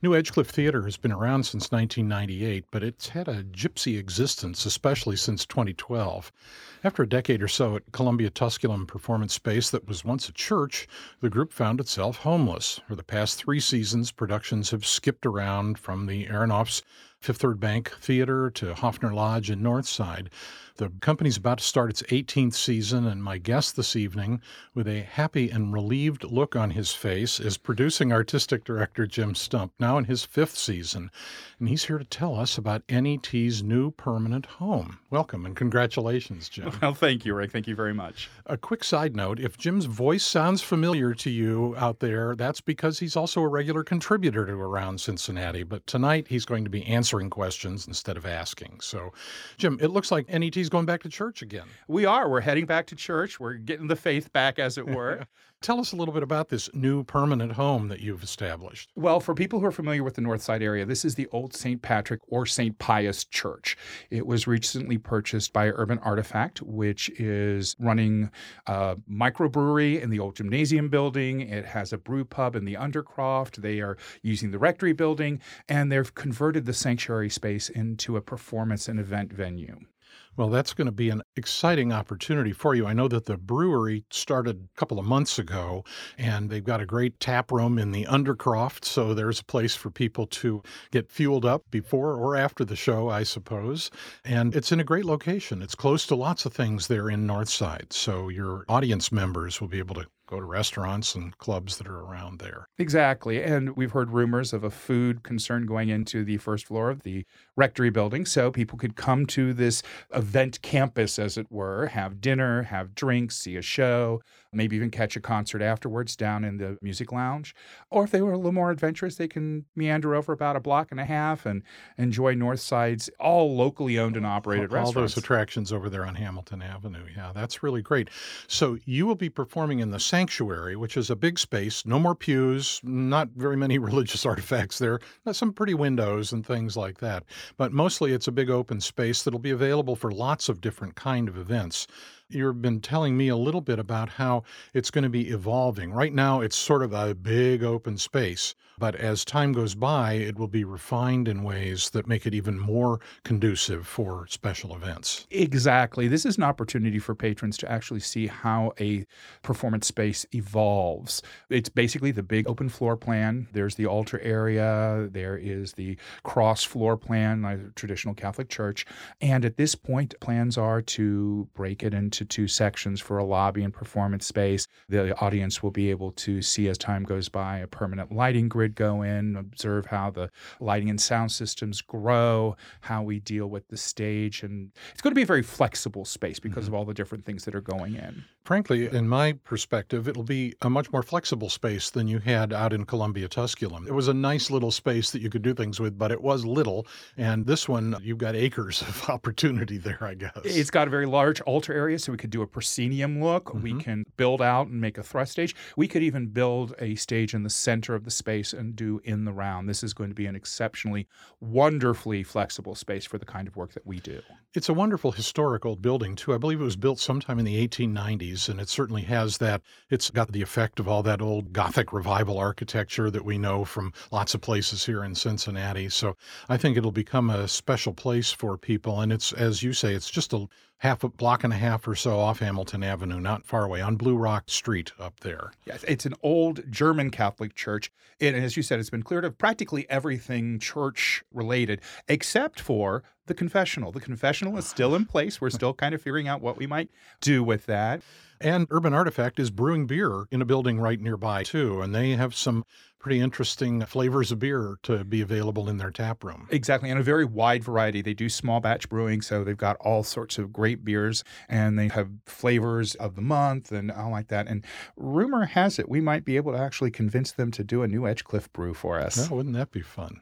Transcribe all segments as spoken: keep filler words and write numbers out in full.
New Edgecliff Theater has been around since nineteen ninety-eight, but it's had a gypsy existence, especially since twenty twelve. After a decade or so at Columbia Tusculum Performance Space that was once a church, the group found itself homeless. For the past three seasons, productions have skipped around from the Aronoff's Fifth Third Bank Theater to Hoffner Lodge in Northside. The company's about to start its eighteenth season, and my guest this evening, with a happy and relieved look on his face, is producing artistic director Jim Stump, now in his fifth season. And he's here to tell us about N E T's new permanent home. Welcome and congratulations, Jim. Well, thank you, Rick. Thank you very much. A quick side note, if Jim's voice sounds familiar to you out there, that's because he's also a regular contributor to Around Cincinnati. But tonight he's going to be answering questions instead of asking. So, Jim, it looks like N E T's going back to church again. We are. We're heading back to church. We're getting the faith back, as it were. Tell us a little bit about this new permanent home that you've established. Well, for people who are familiar with the Northside area, this is the old Saint Patrick or Saint Pius Church. It was recently purchased by Urban Artifact, which is running a microbrewery in the old gymnasium building. It has a brew pub in the Undercroft. They are using the rectory building, and they've converted the sanctuary space into a performance and event venue. Well, that's going to be an exciting opportunity for you. I know that the brewery started a couple of months ago, and they've got a great tap room in the Undercroft, so there's a place for people to get fueled up before or after the show, I suppose. And it's in a great location. It's close to lots of things there in Northside, so your audience members will be able to go to restaurants and clubs that are around there. Exactly. And we've heard rumors of a food concern going into the first floor of the rectory building. So people could come to this event campus, as it were, have dinner, have drinks, see a show, maybe even catch a concert afterwards down in the music lounge. Or if they were a little more adventurous, they can meander over about a block and a half and enjoy Northside's all locally owned and operated all, restaurants. All those attractions over there on Hamilton Avenue. Yeah, that's really great. So you will be performing in the sanctuary, which is a big space, no more pews, not very many religious artifacts there, some pretty windows and things like that. But mostly it's a big open space that'll be available for lots of different kind of events. You've been telling me a little bit about how it's going to be evolving. Right now, it's sort of a big open space, but as time goes by, it will be refined in ways that make it even more conducive for special events. Exactly. This is an opportunity for patrons to actually see how a performance space evolves. It's basically the big open floor plan. There's the altar area. There is the cross floor plan, like a traditional Catholic church. And at this point, plans are to break it into to two sections for a lobby and performance space. The audience will be able to see, as time goes by, a permanent lighting grid go in, observe how the lighting and sound systems grow, how we deal with the stage. And it's going to be a very flexible space because mm-hmm. of all the different things that are going in. Frankly, in my perspective, it'll be a much more flexible space than you had out in Columbia Tusculum. It was a nice little space that you could do things with, but it was little. And this one, you've got acres of opportunity there, I guess. It's got a very large altar area, so we could do a proscenium look. Mm-hmm. We can build out and make a thrust stage. We could even build a stage in the center of the space and do in the round. This is going to be an exceptionally, wonderfully flexible space for the kind of work that we do. It's a wonderful historical building, too. I believe it was built sometime in the eighteen nineties, and it certainly has that. It's got the effect of all that old Gothic revival architecture that we know from lots of places here in Cincinnati. So I think it'll become a special place for people. And it's, as you say, it's just a half a block and a half or so off Hamilton Avenue, not far away, on Blue Rock Street up there. Yes, it's an old German Catholic church. And as you said, it's been cleared of practically everything church-related, except for the confessional. The confessional is still in place. We're still kind of figuring out what we might do with that. And Urban Artifact is brewing beer in a building right nearby, too, and they have some pretty interesting flavors of beer to be available in their tap room. Exactly, and a very wide variety. They do small batch brewing, so they've got all sorts of great beers, and they have flavors of the month and all like that. And rumor has it we might be able to actually convince them to do a new Edgecliff brew for us. Oh, wouldn't that be fun?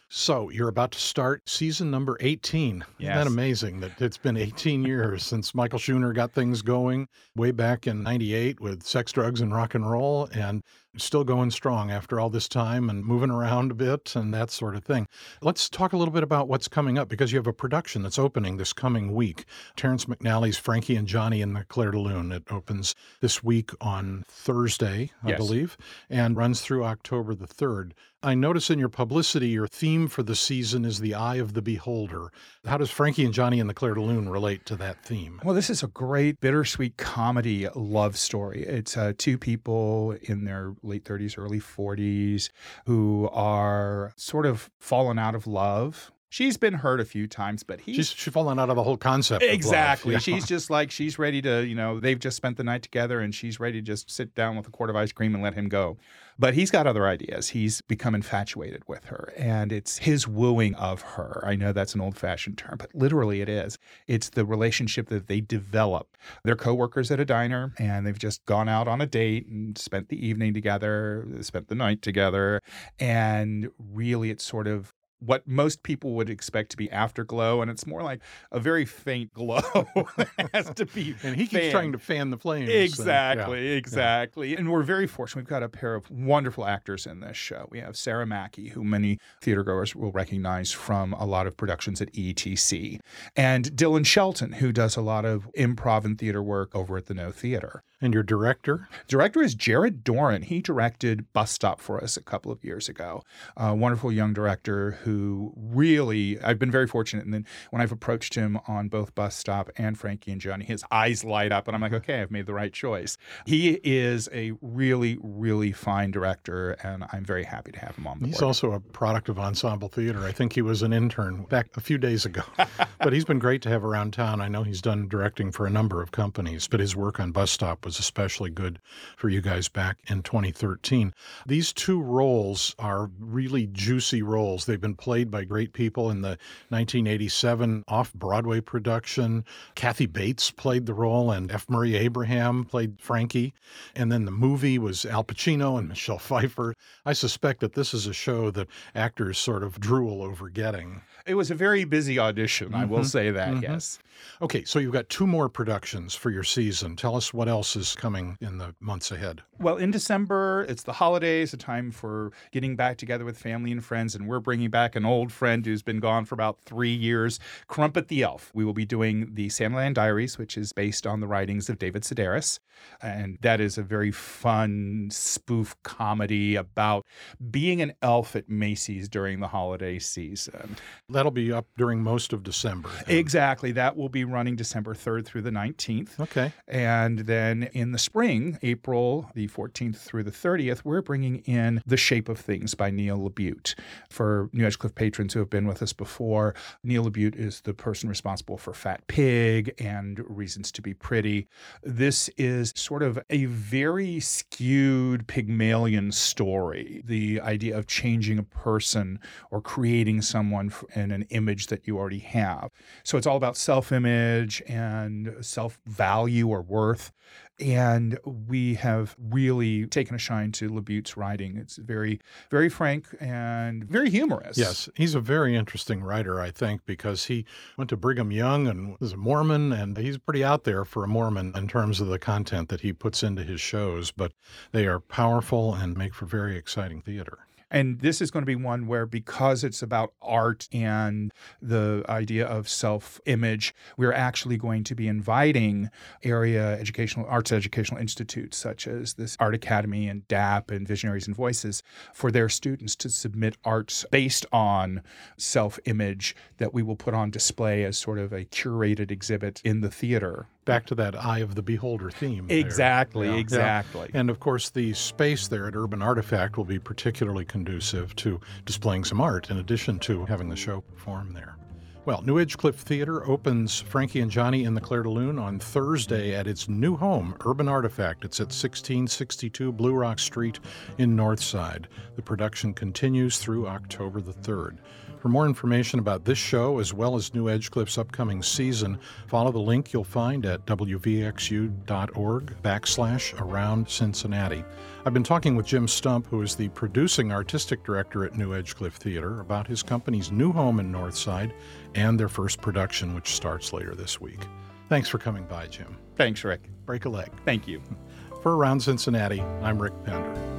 So you're about to start season number eighteen. Yes. Isn't that amazing that it's been eighteen years since Michael Schooner got things going way back in ninety-eight with Sex, Drugs, and Rock and Roll, and still going strong after all this time and moving around a bit and that sort of thing. Let's talk a little bit about what's coming up, because you have a production that's opening this coming week. Terrence McNally's Frankie and Johnny in the Clair de Lune. It opens this week on Thursday, I yes. believe, and runs through October the third. I notice in your publicity, your theme for the season is the eye of the beholder. How does Frankie and Johnny and the Clair de Lune relate to that theme? Well, this is a great bittersweet comedy love story. It's uh, two people in their late thirties, early forties who are sort of fallen out of love. She's been hurt a few times, but he's... She's, she's fallen out of the whole concept of Exactly. love. Yeah. She's just like, she's ready to, you know, they've just spent the night together and she's ready to just sit down with a quart of ice cream and let him go. But he's got other ideas. He's become infatuated with her, and it's his wooing of her. I know that's an old-fashioned term, but literally it is. It's the relationship that they develop. They're coworkers at a diner, and they've just gone out on a date and spent the evening together, spent the night together, and really it's sort of what most people would expect to be afterglow, and it's more like a very faint glow. It has to be And he keeps fanned. trying to fan the flames. Exactly, And, yeah, exactly. And we're very fortunate. We've got a pair of wonderful actors in this show. We have Sarah Mackey, who many theatergoers will recognize from a lot of productions at E T C, and Dylan Shelton, who does a lot of improv and theater work over at the No Theater. And your director? Director is Jared Doran. He directed Bus Stop for us a couple of years ago. A wonderful young director who really, I've been very fortunate. And then when I've approached him on both Bus Stop and Frankie and Johnny, his eyes light up and I'm like, okay, I've made the right choice. He is a really, really fine director, and I'm very happy to have him on board. He's also a product of Ensemble Theater. I think he was an intern back a few days ago. But he's been great to have around town. I know he's done directing for a number of companies, but his work on Bus Stop was especially good for you guys back in twenty thirteen. These two roles are really juicy roles. They've been played by great people. In the nineteen eighty-seven off-Broadway production, Kathy Bates played the role and F. Murray Abraham played Frankie. And then the movie was Al Pacino and Michelle Pfeiffer. I suspect that this is a show that actors sort of drool over getting. It was a very busy audition, I will say that, Mhm. yes. Okay, so you've got two more productions for your season. Tell us what else is coming in the months ahead. Well, in December, it's the holidays, a time for getting back together with family and friends, and we're bringing back an old friend who's been gone for about three years, Crumpet the Elf. We will be doing the Sandland Diaries, which is based on the writings of David Sedaris, and that is a very fun spoof comedy about being an elf at Macy's during the holiday season. That'll be up during most of December. then. Exactly. That will be running December third through the nineteenth. Okay. And then in the spring, April the fourteenth through the thirtieth, we're bringing in The Shape of Things by Neil LaBute. For New Edgecliff patrons who have been with us before, Neil LaBute is the person responsible for Fat Pig and Reasons to be Pretty. This is sort of a very skewed Pygmalion story. The idea of changing a person or creating someone in an image that you already have. So it's all about self-image and self-value or worth. And we have really taken a shine to LaBute's writing. It's very, very frank and very humorous. Yes, he's a very interesting writer, I think, because he went to Brigham Young and was a Mormon, and he's pretty out there for a Mormon in terms of the content that he puts into his shows, but they are powerful and make for very exciting theater. And this is going to be one where, because it's about art and the idea of self-image, we're actually going to be inviting area educational, arts educational institutes such as this Art Academy and D A P and Visionaries and Voices for their students to submit arts based on self-image that we will put on display as sort of a curated exhibit in the theater. Back to that eye of the beholder theme. there. Exactly, Yeah, yeah. exactly. And of course, the space there at Urban Artifact will be particularly conducive to displaying some art in addition to having the show perform there. Well, New Edgecliff Theater opens Frankie and Johnny in the Clair de Lune on Thursday at its new home, Urban Artifact. It's at sixteen sixty-two Blue Rock Street in Northside. The production continues through October the third. For more information about this show, as well as New Edgecliff's upcoming season, follow the link you'll find at w v x u dot org backslash around Cincinnati. I've been talking with Jim Stump, who is the producing artistic director at New Edgecliff Theater, about his company's new home in Northside and their first production, which starts later this week. Thanks for coming by, Jim. Thanks, Rick. Break a leg. Thank you. For Around Cincinnati, I'm Rick Pender.